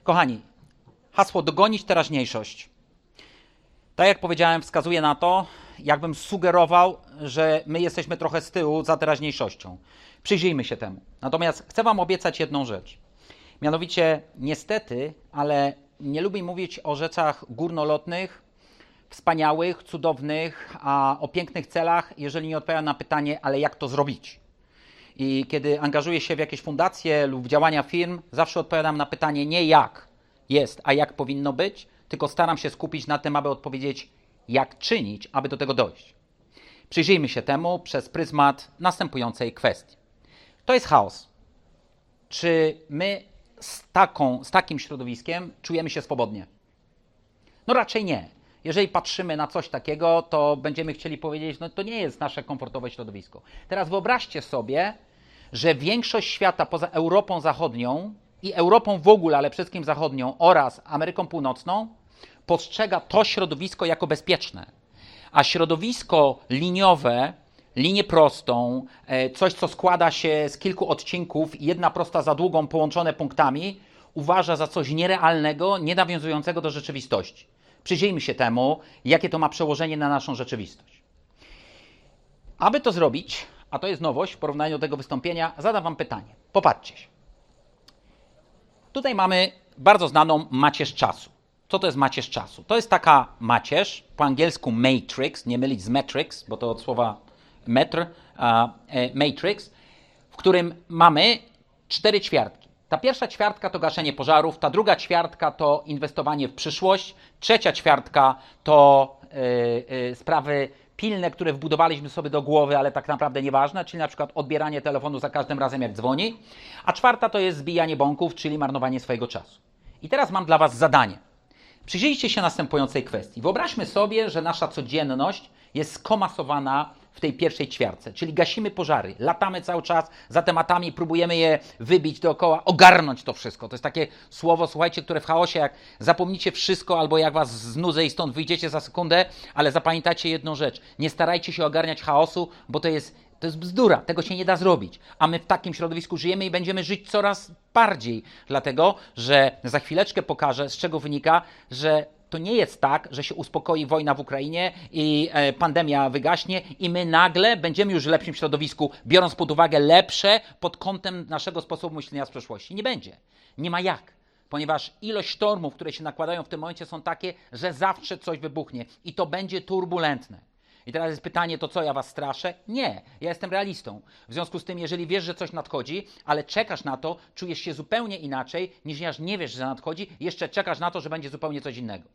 Kochani, hasło dogonić teraźniejszość. Tak jak powiedziałem, wskazuje na to, jakbym sugerował, że my jesteśmy trochę z tyłu za teraźniejszością. Przyjrzyjmy się temu. Natomiast chcę wam obiecać jedną rzecz. Mianowicie, niestety, ale nie lubię mówić o rzeczach górnolotnych, wspaniałych, cudownych, a o pięknych celach, jeżeli nie odpowiadam na pytanie, ale jak to zrobić? I kiedy angażuję się w jakieś fundacje lub w działania firm, zawsze odpowiadam na pytanie nie jak jest, a jak powinno być, tylko staram się skupić na tym, aby odpowiedzieć, jak czynić, aby do tego dojść. Przyjrzyjmy się temu przez pryzmat następującej kwestii. To jest chaos. Czy my z takim środowiskiem czujemy się swobodnie? No raczej nie. Jeżeli patrzymy na coś takiego, to będziemy chcieli powiedzieć, no to nie jest nasze komfortowe środowisko. Teraz wyobraźcie sobie, że większość świata poza Europą Zachodnią i Europą w ogóle, ale przede wszystkim Zachodnią oraz Ameryką Północną postrzega to środowisko jako bezpieczne. A środowisko liniowe, linię prostą, coś co składa się z kilku odcinków, jedna prosta za długą, połączone punktami, uważa za coś nierealnego, nie nawiązującego do rzeczywistości. Przyjrzyjmy się temu, jakie to ma przełożenie na naszą rzeczywistość. Aby to zrobić, a to jest nowość w porównaniu do tego wystąpienia, zadam wam pytanie. Popatrzcie się. Tutaj mamy bardzo znaną macierz czasu. Co to jest macierz czasu? To jest taka macierz, po angielsku matrix, nie mylić z matrix, bo to od słowa metr, matrix, w którym mamy 4 ćwiartki. Ta pierwsza ćwiartka to gaszenie pożarów, ta druga ćwiartka to inwestowanie w przyszłość, trzecia ćwiartka to sprawy pilne, które wbudowaliśmy sobie do głowy, ale tak naprawdę nieważne, czyli na przykład odbieranie telefonu za każdym razem jak dzwoni, a czwarta to jest zbijanie bąków, czyli marnowanie swojego czasu. I teraz mam dla was zadanie. Przyjrzyjcie się następującej kwestii. Wyobraźmy sobie, że nasza codzienność jest skomasowana w tej pierwszej ćwiartce, czyli gasimy pożary, latamy cały czas za tematami, próbujemy je wybić dookoła, ogarnąć to wszystko. To jest takie słowo, słuchajcie, które w chaosie, jak zapomnicie wszystko albo jak was znudzę i stąd wyjdziecie za sekundę, ale zapamiętajcie jedną rzecz. Nie starajcie się ogarniać chaosu, bo to jest bzdura, tego się nie da zrobić. A my w takim środowisku żyjemy i będziemy żyć coraz bardziej, dlatego że za chwileczkę pokażę, z czego wynika, że to nie jest tak, że się uspokoi wojna w Ukrainie i pandemia wygaśnie i my nagle będziemy już w lepszym środowisku, biorąc pod uwagę lepsze pod kątem naszego sposobu myślenia z przeszłości. Nie będzie. Nie ma jak. Ponieważ ilość sztormów, które się nakładają w tym momencie są takie, że zawsze coś wybuchnie i to będzie turbulentne. I teraz jest pytanie, to co, ja was straszę? Nie, ja jestem realistą. W związku z tym, jeżeli wiesz, że coś nadchodzi, ale czekasz na to, czujesz się zupełnie inaczej, niż nie wiesz, że nadchodzi, jeszcze czekasz na to, że będzie zupełnie coś innego.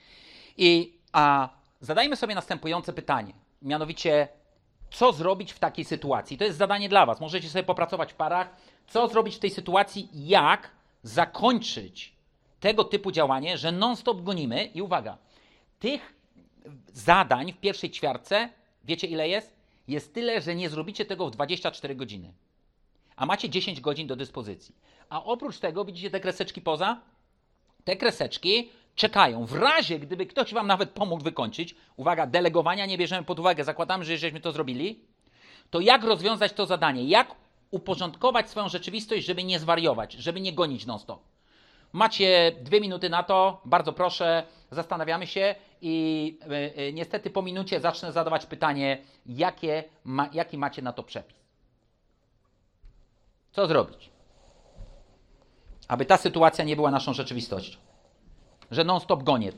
Zadajmy sobie następujące pytanie, mianowicie, co zrobić w takiej sytuacji? To jest zadanie dla was, możecie sobie popracować w parach. Co zrobić w tej sytuacji, jak zakończyć tego typu działanie, że non-stop gonimy i uwaga, tych zadań w pierwszej ćwiartce, wiecie ile jest? Jest tyle, że nie zrobicie tego w 24 godziny. A macie 10 godzin do dyspozycji. A oprócz tego, widzicie te kreseczki poza? Te kreseczki czekają. W razie, gdyby ktoś wam nawet pomógł wykończyć, uwaga, delegowania nie bierzemy pod uwagę, zakładamy, że żeśmy to zrobili, to jak rozwiązać to zadanie? Jak uporządkować swoją rzeczywistość, żeby nie zwariować, żeby nie gonić non-stop? Macie 2 minuty na to, bardzo proszę, zastanawiamy się i niestety po minucie zacznę zadawać pytanie, jaki macie na to przepis. Co zrobić? Aby ta sytuacja nie była naszą rzeczywistością. Że non-stop gonię.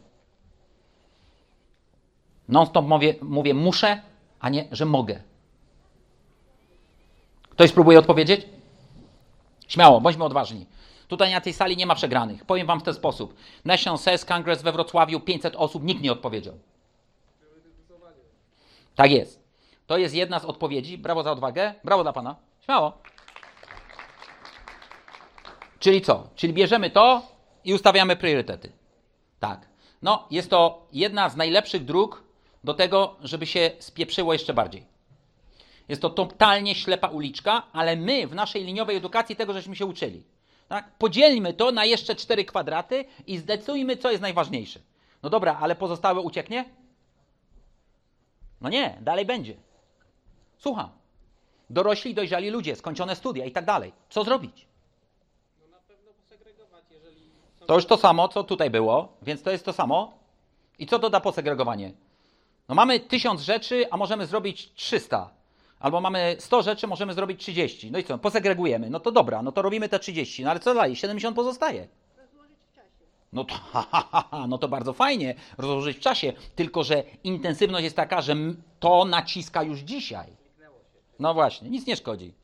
Non-stop mówię muszę, a nie, że mogę. Ktoś spróbuje odpowiedzieć? Śmiało, bądźmy odważni. Tutaj na tej sali nie ma przegranych. Powiem wam w ten sposób. National Sales Congress we Wrocławiu, 500 osób, nikt nie odpowiedział. Tak jest. To jest jedna z odpowiedzi. Brawo za odwagę. Brawo dla pana. Śmiało. Czyli co? Czyli bierzemy to i ustawiamy priorytety. Tak. No, jest to jedna z najlepszych dróg do tego, żeby się spieprzyło jeszcze bardziej. Jest to totalnie ślepa uliczka, ale my w naszej liniowej edukacji tego żeśmy się uczyli. Tak? Podzielmy to na jeszcze 4 kwadraty i zdecydujmy, co jest najważniejsze. No dobra, ale pozostałe ucieknie? No nie, dalej będzie. Słucham. Dorośli i dojrzali ludzie, skończone studia i tak dalej. Co zrobić? No na pewno posegregować, jeżeli To już to samo, co tutaj było, więc to jest to samo. I co to da posegregowanie? No mamy 1000 rzeczy, a możemy zrobić 300. Albo mamy 100 rzeczy, możemy zrobić 30. No i co? Posegregujemy. No to dobra, no to robimy te 30. No ale co dalej? 70 pozostaje. No to, no to bardzo fajnie rozłożyć w czasie, tylko że intensywność jest taka, że to naciska już dzisiaj. No właśnie, nic nie szkodzi.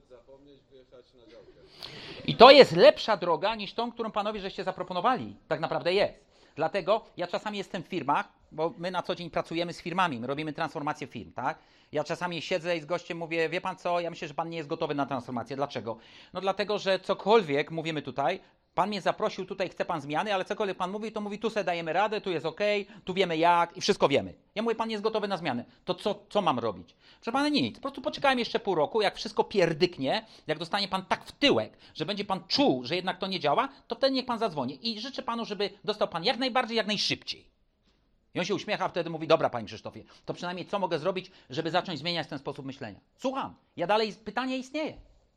I to jest lepsza droga niż tą, którą panowie żeście zaproponowali. Tak naprawdę jest. Dlatego ja czasami jestem w firmach, bo my na co dzień pracujemy z firmami, my robimy transformację firm, tak? Ja czasami siedzę i z gościem mówię, wie pan co, ja myślę, że pan nie jest gotowy na transformację. Dlaczego? No dlatego, że cokolwiek mówimy tutaj, pan mnie zaprosił, tutaj chce pan zmiany, ale cokolwiek pan mówi, to mówi, tu sobie dajemy radę, tu jest okej, tu wiemy jak i wszystko wiemy. Ja mówię, pan nie jest gotowy na zmiany. To co mam robić? Proszę pana, nic. Po prostu poczekałem jeszcze pół roku, jak wszystko pierdyknie, jak dostanie pan tak w tyłek, że będzie pan czuł, że jednak to nie działa, to wtedy niech pan zadzwoni. I życzę panu, żeby dostał pan jak najbardziej, jak najszybciej. I on się uśmiecha, wtedy mówi, dobra panie Krzysztofie, to przynajmniej co mogę zrobić, żeby zacząć zmieniać ten sposób myślenia? Słucham. Ja dalej, pytanie istnieje.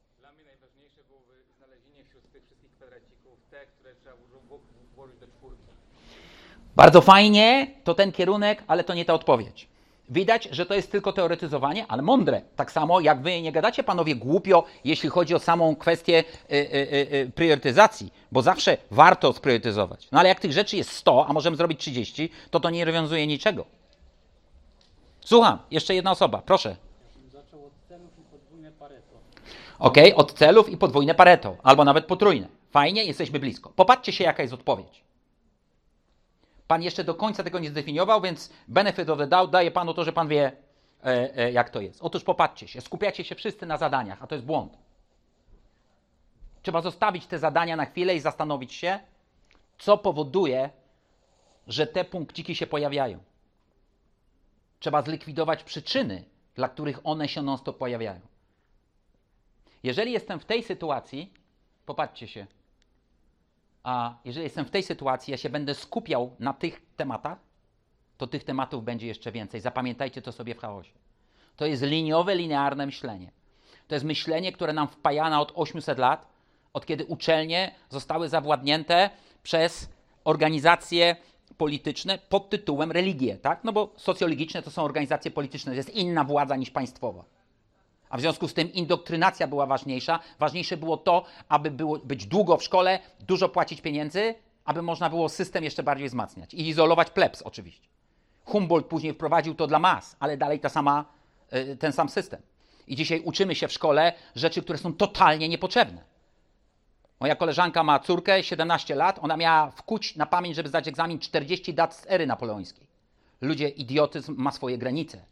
Bardzo fajnie, to ten kierunek, ale to nie ta odpowiedź. Widać, że to jest tylko teoretyzowanie, ale mądre. Tak samo jak wy nie gadacie, panowie, głupio, jeśli chodzi o samą kwestię priorytetyzacji, bo zawsze warto spriorytetyzować. No ale jak tych rzeczy jest 100, a możemy zrobić 30, to nie rozwiązuje niczego. Słucham, jeszcze jedna osoba, proszę. Zaczął od celów i podwójne Pareto. Okej, od celów i podwójne Pareto, albo nawet potrójne. Fajnie, jesteśmy blisko. Popatrzcie się, jaka jest odpowiedź. Pan jeszcze do końca tego nie zdefiniował, więc benefit of the doubt daje panu to, że pan wie, jak to jest. Otóż popatrzcie się, skupiacie się wszyscy na zadaniach, a to jest błąd. Trzeba zostawić te zadania na chwilę i zastanowić się, co powoduje, że te punkciki się pojawiają. Trzeba zlikwidować przyczyny, dla których one się non-stop pojawiają. Jeżeli jestem w tej sytuacji, popatrzcie się, a jeżeli jestem w tej sytuacji, ja się będę skupiał na tych tematach, to tych tematów będzie jeszcze więcej. Zapamiętajcie to sobie w chaosie. To jest liniowe, linearne myślenie. To jest myślenie, które nam wpajano od 800 lat, od kiedy uczelnie zostały zawładnięte przez organizacje polityczne pod tytułem religie, tak? No bo socjologiczne to są organizacje polityczne, to jest inna władza niż państwowa. A w związku z tym indoktrynacja była ważniejsza. Ważniejsze było to, aby być długo w szkole, dużo płacić pieniędzy, aby można było system jeszcze bardziej wzmacniać. I izolować plebs oczywiście. Humboldt później wprowadził to dla mas, ale dalej ten sam system. I dzisiaj uczymy się w szkole rzeczy, które są totalnie niepotrzebne. Moja koleżanka ma córkę, 17 lat, ona miała wkuć na pamięć, żeby zdać egzamin 40 dat z ery napoleońskiej. Ludzie, idiotyzm ma swoje granice.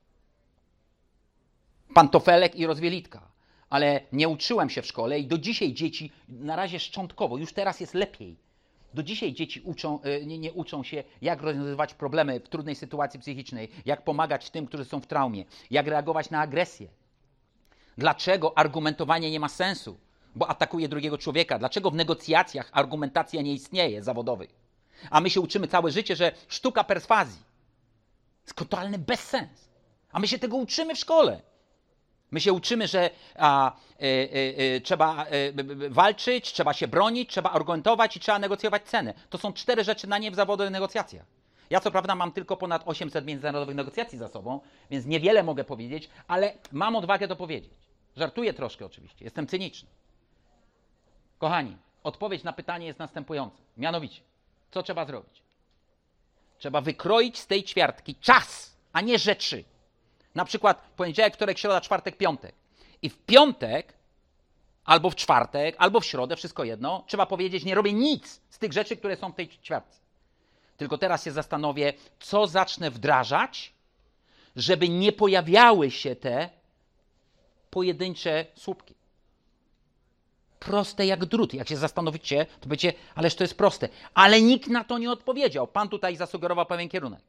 Pantofelek i rozwielitka. Ale nie uczyłem się w szkole i do dzisiaj dzieci, na razie szczątkowo, już teraz jest lepiej. Do dzisiaj dzieci nie uczą się, jak rozwiązywać problemy w trudnej sytuacji psychicznej, jak pomagać tym, którzy są w traumie, jak reagować na agresję. Dlaczego argumentowanie nie ma sensu? Bo atakuje drugiego człowieka. Dlaczego w negocjacjach argumentacja nie istnieje zawodowych? A my się uczymy całe życie, że sztuka perswazji. To jest totalny bezsens. A my się tego uczymy w szkole. My się uczymy, że trzeba walczyć, trzeba się bronić, trzeba argumentować i trzeba negocjować cenę. To są 4 rzeczy na nie w zawodowych negocjacjach. Ja co prawda mam tylko ponad 800 międzynarodowych negocjacji za sobą, więc niewiele mogę powiedzieć, ale mam odwagę to powiedzieć. Żartuję troszkę oczywiście, jestem cyniczny. Kochani, odpowiedź na pytanie jest następująca. Mianowicie, co trzeba zrobić? Trzeba wykroić z tej ćwiartki czas, a nie rzeczy. Na przykład poniedziałek, wtorek, środa, czwartek, piątek. I w piątek, albo w czwartek, albo w środę, wszystko jedno, trzeba powiedzieć, nie robię nic z tych rzeczy, które są w tej ćwiartce. Tylko teraz się zastanowię, co zacznę wdrażać, żeby nie pojawiały się te pojedyncze słupki. Proste jak drut. Jak się zastanowicie, to będzie, ależ to jest proste. Ale nikt na to nie odpowiedział. Pan tutaj zasugerował pewien kierunek.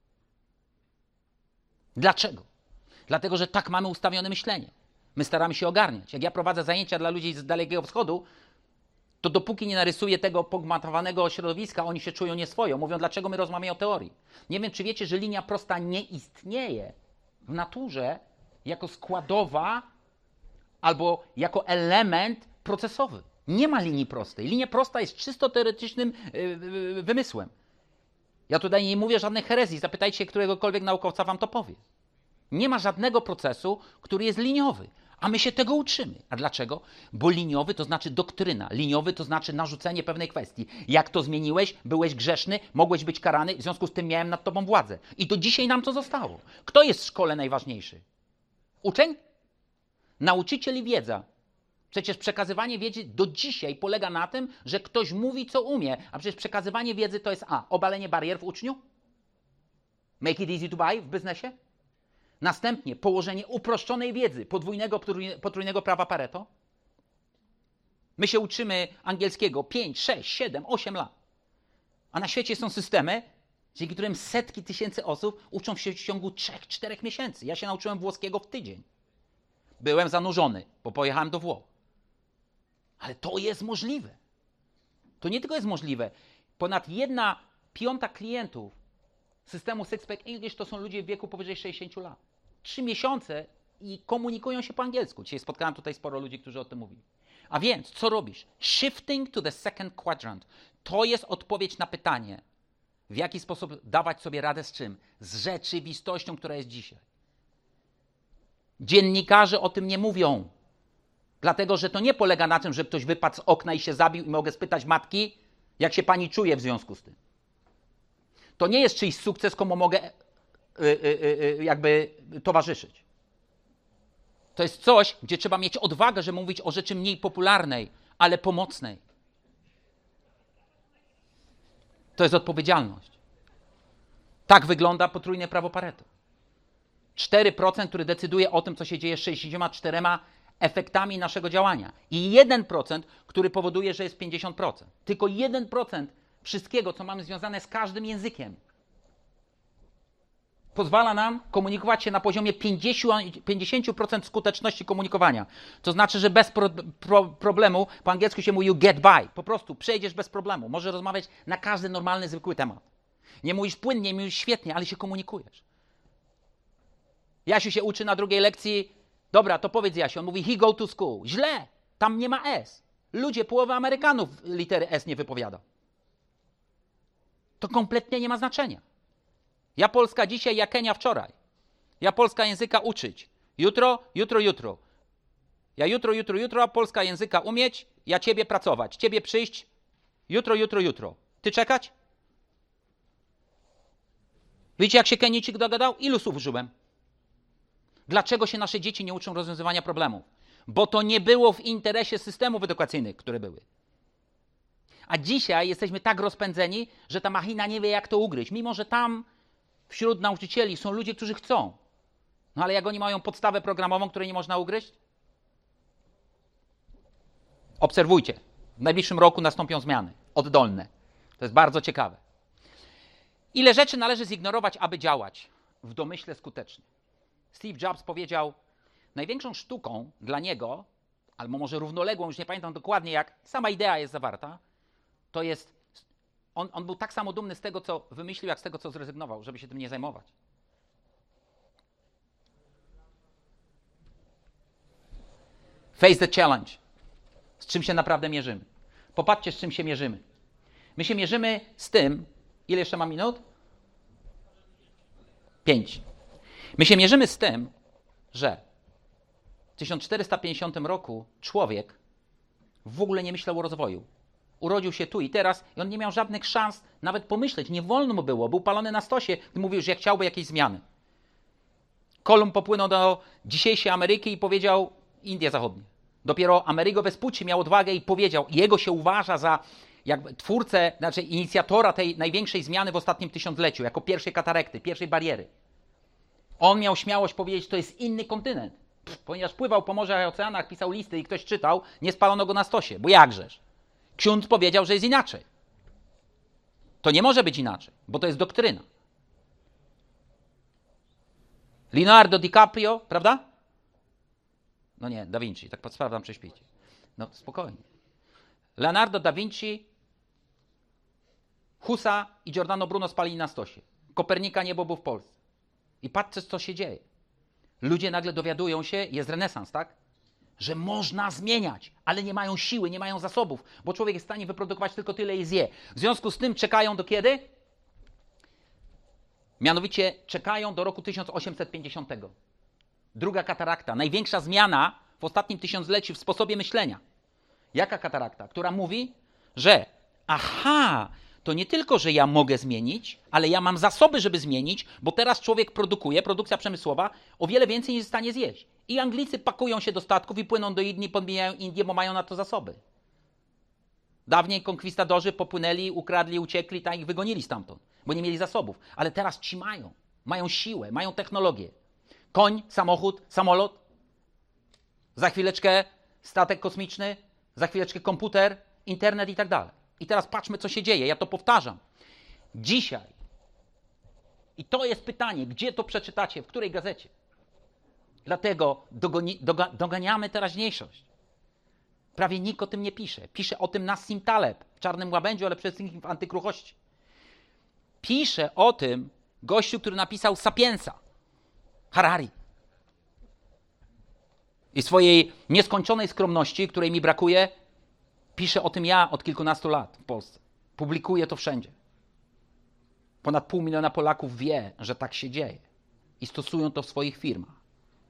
Dlaczego? Dlatego, że tak mamy ustawione myślenie. My staramy się ogarniać. Jak ja prowadzę zajęcia dla ludzi z Dalekiego Wschodu, to dopóki nie narysuję tego pogmatowanego środowiska, oni się czują nieswojo. Mówią, dlaczego my rozmawiamy o teorii. Nie wiem, czy wiecie, że linia prosta nie istnieje w naturze jako składowa albo jako element procesowy. Nie ma linii prostej. Linia prosta jest czysto teoretycznym wymysłem. Ja tutaj nie mówię żadnej herezji. Zapytajcie któregokolwiek naukowca, wam to powie. Nie ma żadnego procesu, który jest liniowy. A my się tego uczymy. A dlaczego? Bo liniowy to znaczy doktryna. Liniowy to znaczy narzucenie pewnej kwestii. Jak to zmieniłeś, byłeś grzeszny, mogłeś być karany, w związku z tym miałem nad tobą władzę. I do dzisiaj nam to zostało. Kto jest w szkole najważniejszy? Uczeń? Nauczyciel i wiedza. Przecież przekazywanie wiedzy do dzisiaj polega na tym, że ktoś mówi, co umie. A przecież przekazywanie wiedzy to jest obalenie barier w uczniu? Make it easy to buy w biznesie? Następnie położenie uproszczonej wiedzy, potrójnego prawa Pareto. My się uczymy angielskiego 5, 6, 7, 8 lat. A na świecie są systemy, dzięki którym setki tysięcy osób uczą się w ciągu 3-4 miesięcy. Ja się nauczyłem włoskiego w tydzień. Byłem zanurzony, bo pojechałem do Włoch. Ale to jest możliwe. To nie tylko jest możliwe. Ponad 1/5 klientów systemu Sixpack English to są ludzie w wieku powyżej 60 lat. 3 miesiące i komunikują się po angielsku. Dzisiaj spotkałem tutaj sporo ludzi, którzy o tym mówili. A więc, co robisz? Shifting to the second quadrant. To jest odpowiedź na pytanie, w jaki sposób dawać sobie radę z czym? Z rzeczywistością, która jest dzisiaj. Dziennikarze o tym nie mówią. Dlatego, że to nie polega na tym, że ktoś wypadł z okna i się zabił i mogę spytać matki, jak się pani czuje w związku z tym. To nie jest czyjś sukces, komu mogę jakby towarzyszyć. To jest coś, gdzie trzeba mieć odwagę, żeby mówić o rzeczy mniej popularnej, ale pomocnej. To jest odpowiedzialność. Tak wygląda potrójne prawo Pareto. 4%, który decyduje o tym, co się dzieje z 64 efektami naszego działania. I 1%, który powoduje, że jest 50%. Tylko 1% wszystkiego, co mamy związane z każdym językiem, pozwala nam komunikować się na poziomie 50% skuteczności komunikowania. To znaczy, że bez problemu, po angielsku się mówi you get by. Po prostu przejdziesz bez problemu. Możesz rozmawiać na każdy normalny, zwykły temat. Nie mówisz płynnie, mówisz świetnie, ale się komunikujesz. Jasiu się uczy na drugiej lekcji. Dobra, to powiedz Jasiu. On mówi he go to school. Źle. Tam nie ma S. Ludzie, połowa Amerykanów litery S nie wypowiada. To kompletnie nie ma znaczenia. Ja Polska dzisiaj, ja Kenia wczoraj. Ja Polska języka uczyć. Jutro. Ja jutro, a Polska języka umieć, ja ciebie pracować. Ciebie przyjść. Jutro. Ty czekać? Wiecie, jak się Kenijczyk dogadał? Ilu słów użyłem? Dlaczego się nasze dzieci nie uczą rozwiązywania problemów? Bo to nie było w interesie systemów edukacyjnych, które były. A dzisiaj jesteśmy tak rozpędzeni, że ta machina nie wie, jak to ugryźć. Mimo że tam wśród nauczycieli są ludzie, którzy chcą. No ale jak oni mają podstawę programową, której nie można ugryźć? Obserwujcie. W najbliższym roku nastąpią zmiany oddolne. To jest bardzo ciekawe. Ile rzeczy należy zignorować, aby działać w domyśle skutecznie? Steve Jobs powiedział, największą sztuką dla niego, albo może równoległą, już nie pamiętam dokładnie jak, sama idea jest zawarta, to jest, on był tak samo dumny z tego, co wymyślił, jak z tego, co zrezygnował, żeby się tym nie zajmować. Face the challenge. Z czym się naprawdę mierzymy. Popatrzcie, z czym się mierzymy. My się mierzymy z tym, ile jeszcze mam minut? 5. My się mierzymy z tym, że w 1450 roku człowiek w ogóle nie myślał o rozwoju. Urodził się tu i teraz i on nie miał żadnych szans nawet pomyśleć. Nie wolno mu było. Był palony na stosie, gdy mówił, że chciałby jakiejś zmiany. Kolumb popłynął do dzisiejszej Ameryki i powiedział Indie Zachodnie. Dopiero Amerigo Vespucci miał odwagę i powiedział, jego się uważa za jakby twórcę, znaczy inicjatora tej największej zmiany w ostatnim tysiącleciu, jako pierwszej katarekty, pierwszej bariery. On miał śmiałość powiedzieć, to jest inny kontynent. Ponieważ pływał po morzach i oceanach, pisał listy i ktoś czytał, nie spalono go na stosie, bo jakżeż. Ksiądz powiedział, że jest inaczej. To nie może być inaczej, bo to jest doktryna. Leonardo DiCaprio, prawda? No nie, Da Vinci, tak sprawdzam, czy śpicie. No spokojnie. Leonardo da Vinci, Husa i Giordano Bruno spalili na stosie. Kopernika nie był w Polsce. I patrzcie, co się dzieje. Ludzie nagle dowiadują się, jest renesans, tak? że można zmieniać, ale nie mają siły, nie mają zasobów, bo człowiek jest w stanie wyprodukować tylko tyle i zje. W związku z tym czekają do kiedy? Mianowicie czekają do roku 1850. Druga katarakta, największa zmiana w ostatnim tysiącleciu w sposobie myślenia. Jaka katarakta? Która mówi, że to nie tylko, że ja mogę zmienić, ale ja mam zasoby, żeby zmienić, bo teraz człowiek produkuje, produkcja przemysłowa, o wiele więcej niż jest w stanie zjeść. I Anglicy pakują się do statków i płyną do Indii, podmieniają Indię, bo mają na to zasoby. Dawniej konkwistadorzy popłynęli, ukradli, uciekli, tak ich wygonili stamtąd, bo nie mieli zasobów. Ale teraz ci mają siłę, mają technologię. Koń, samochód, samolot, za chwileczkę statek kosmiczny, za chwileczkę komputer, internet i tak dalej. I teraz patrzmy, co się dzieje. Ja to powtarzam. Dzisiaj, i to jest pytanie, gdzie to przeczytacie, w której gazecie? Dlatego doganiamy teraźniejszość. Prawie nikt o tym nie pisze. Pisze o tym Nassim Taleb w Czarnym Łabędziu, ale przede wszystkim w Antykruchości. Pisze o tym gościu, który napisał Sapiensa, Harari. I swojej nieskończonej skromności, której mi brakuje, piszę o tym ja od kilkunastu lat w Polsce. Publikuję to wszędzie. Ponad 500 000 Polaków wie, że tak się dzieje. I stosują to w swoich firmach.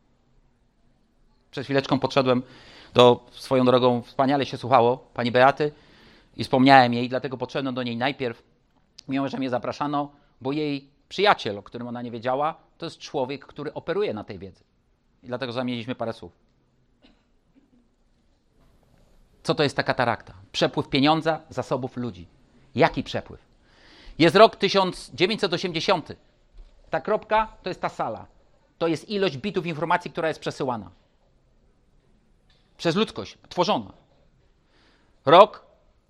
Przed chwileczką podszedłem swoją drogą, wspaniale się słuchało pani Beaty i wspomniałem jej, dlatego podszedłem do niej najpierw, mimo że mnie zapraszano, bo jej przyjaciel, o którym ona nie wiedziała, to jest człowiek, który operuje na tej wiedzy. I dlatego zamieniliśmy parę słów. Co to jest ta katarakta? Przepływ pieniądza, zasobów ludzi. Jaki przepływ? Jest rok 1980. Ta kropka to jest ta sala. To jest ilość bitów informacji, która jest przesyłana. Przez ludzkość, tworzona. Rok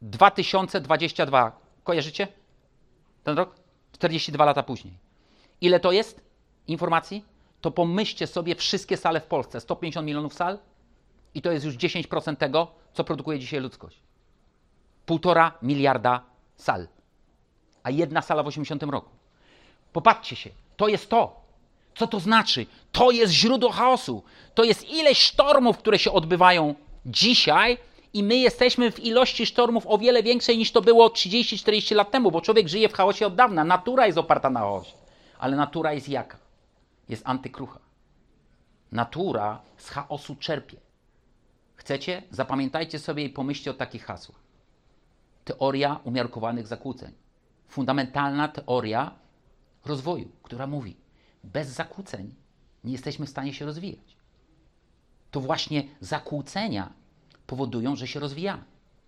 2022. Kojarzycie ten rok? 42 lata później. Ile to jest informacji? To pomyślcie sobie wszystkie sale w Polsce. 150 milionów sal i to jest już 10% tego, co produkuje dzisiaj ludzkość. 1,5 miliarda sal. A jedna sala w 80 roku. Popatrzcie się, to jest to. Co to znaczy? To jest źródło chaosu. To jest ileś sztormów, które się odbywają dzisiaj i my jesteśmy w ilości sztormów o wiele większej niż to było 30-40 lat temu, bo człowiek żyje w chaosie od dawna. Natura jest oparta na chaosie. Ale natura jest jaka? Jest antykrucha. Natura z chaosu czerpie. Chcecie? Zapamiętajcie sobie i pomyślcie o takich hasłach. Teoria umiarkowanych zakłóceń. Fundamentalna teoria rozwoju, która mówi, bez zakłóceń nie jesteśmy w stanie się rozwijać. To właśnie zakłócenia powodują, że się rozwijamy.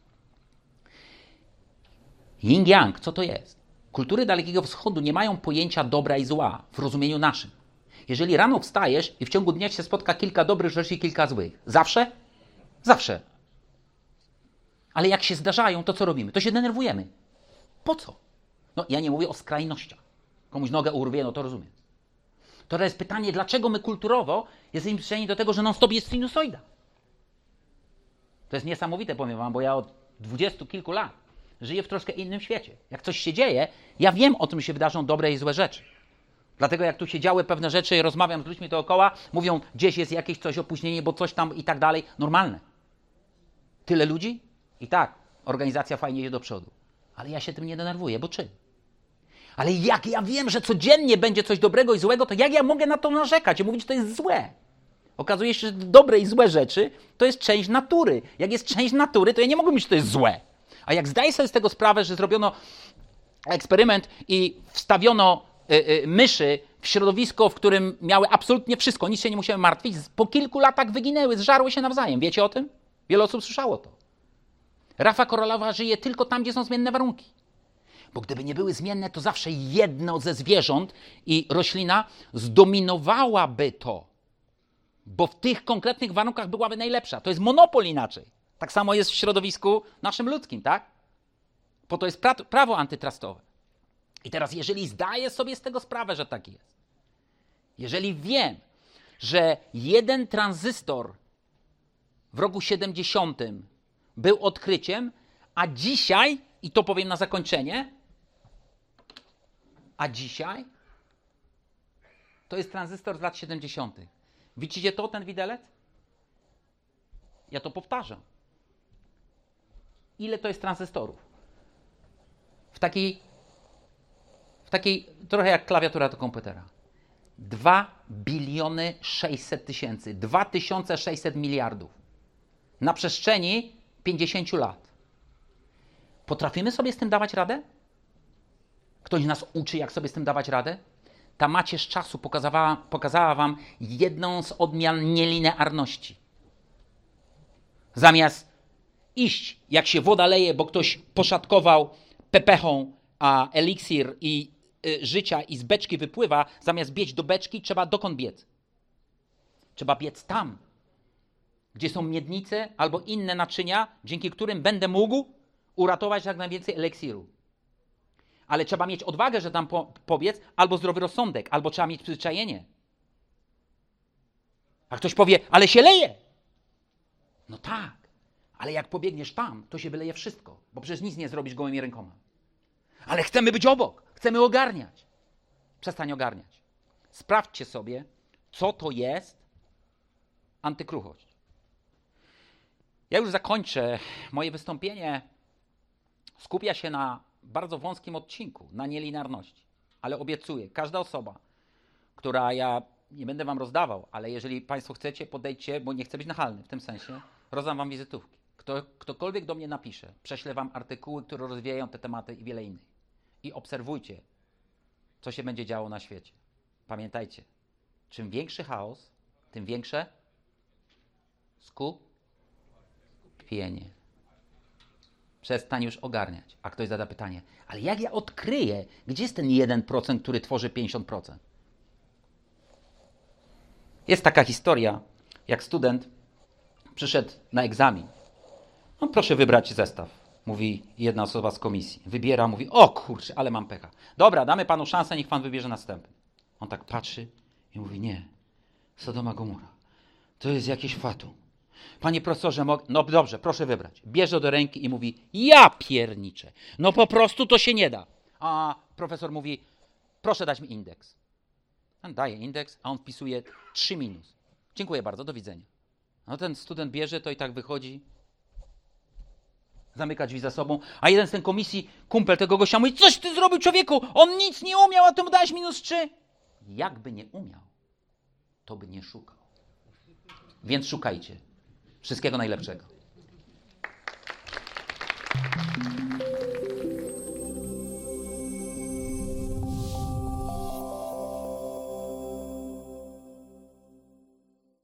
Yin-yang, co to jest? Kultury Dalekiego Wschodu nie mają pojęcia dobra i zła w rozumieniu naszym. Jeżeli rano wstajesz i w ciągu dnia się spotka kilka dobrych rzeczy i kilka złych. Zawsze? Zawsze. Ale jak się zdarzają, to co robimy? To się denerwujemy. Po co? No, ja nie mówię o skrajnościach. Komuś nogę urwie, no to rozumiem. To jest pytanie, dlaczego my kulturowo jesteśmy przyzwyczajeni do tego, że non-stop jest sinusoida. To jest niesamowite, powiem wam, bo ja od 20 kilku lat żyję w troszkę innym świecie. Jak coś się dzieje, ja wiem, o tym się wydarzą dobre i złe rzeczy. Dlatego jak tu się działy pewne rzeczy i rozmawiam z ludźmi dookoła, mówią, gdzieś jest jakieś coś opóźnienie, bo coś tam i tak dalej. Normalne. Tyle ludzi? I tak, organizacja fajnie idzie do przodu. Ale ja się tym nie denerwuję, bo czym? Ale jak ja wiem, że codziennie będzie coś dobrego i złego, to jak ja mogę na to narzekać i mówić, że to jest złe? Okazuje się, że dobre i złe rzeczy to jest część natury. Jak jest część natury, to ja nie mogę mówić, że to jest złe. A jak zdaję sobie z tego sprawę, że zrobiono eksperyment i wstawiono myszy w środowisko, w którym miały absolutnie wszystko, nic się nie musiały martwić, po kilku latach wyginęły, zżarły się nawzajem. Wiecie o tym? Wiele osób słyszało to. Rafa koralowa żyje tylko tam, gdzie są zmienne warunki. Bo gdyby nie były zmienne, to zawsze jedno ze zwierząt i roślina zdominowałaby to. Bo w tych konkretnych warunkach byłaby najlepsza. To jest monopol inaczej. Tak samo jest w środowisku naszym ludzkim, tak? Bo to jest prawo antytrustowe. I teraz, jeżeli zdaję sobie z tego sprawę, że tak jest, jeżeli wiem, że jeden tranzystor w roku 70 był odkryciem, a dzisiaj, i to powiem na zakończenie, a dzisiaj to jest tranzystor z lat 70. Widzicie to, ten widelec? Ja to powtarzam. Ile to jest tranzystorów? W takiej trochę jak klawiatura do komputera. 2 600 000 000. 2600 miliardów. Na przestrzeni 50 lat. Potrafimy sobie z tym dawać radę? Ktoś nas uczy, jak sobie z tym dawać radę? Ta macierz czasu pokazała wam jedną z odmian nielinearności. Zamiast iść, jak się woda leje, bo ktoś poszatkował pepechą, a eliksir i życia i z beczki wypływa, zamiast biec do beczki, trzeba dokąd biec? Trzeba biec tam, gdzie są miednice albo inne naczynia, dzięki którym będę mógł uratować jak najwięcej eliksiru. Ale trzeba mieć odwagę, że tam pobiec, albo zdrowy rozsądek, albo trzeba mieć przyzwyczajenie. A ktoś powie, ale się leje. No tak, ale jak pobiegniesz tam, to się wyleje wszystko, bo przecież nic nie zrobisz gołymi rękoma. Ale chcemy być obok, chcemy ogarniać. Przestań ogarniać. Sprawdźcie sobie, co to jest antykruchość. Ja już zakończę. Moje wystąpienie skupia się na bardzo wąskim odcinku, na nielinearności. Ale obiecuję, każda osoba, która ja nie będę wam rozdawał, ale jeżeli państwo chcecie, podejdźcie, bo nie chcę być nachalny w tym sensie, rozdam wam wizytówki. Ktokolwiek do mnie napisze, prześlę wam artykuły, które rozwijają te tematy i wiele innych. I obserwujcie, co się będzie działo na świecie. Pamiętajcie, czym większy chaos, tym większe skupienie. Przestań już ogarniać. A ktoś zada pytanie, ale jak ja odkryję, gdzie jest ten 1%, który tworzy 50%? Jest taka historia, jak student przyszedł na egzamin. No proszę wybrać zestaw, mówi jedna osoba z komisji. Wybiera, mówi, o kurczę, ale mam pecha. Dobra, damy panu szansę, niech pan wybierze następny. On tak patrzy i mówi, nie, Sodoma Gomora, to jest jakieś fatum. Panie profesorze, no dobrze, proszę wybrać. Bierze do ręki i mówi, ja pierniczę, no po prostu to się nie da. A profesor mówi, proszę dać mi indeks. On daje indeks, a on wpisuje 3 minus. Dziękuję bardzo, do widzenia. No ten student bierze to i tak wychodzi, zamyka drzwi za sobą, a jeden z tej komisji, kumpel tego gościa mówi, coś ty zrobił człowieku, on nic nie umiał, a ty mu dałeś -3. Jakby nie umiał, to by nie szukał. Więc szukajcie. Wszystkiego najlepszego.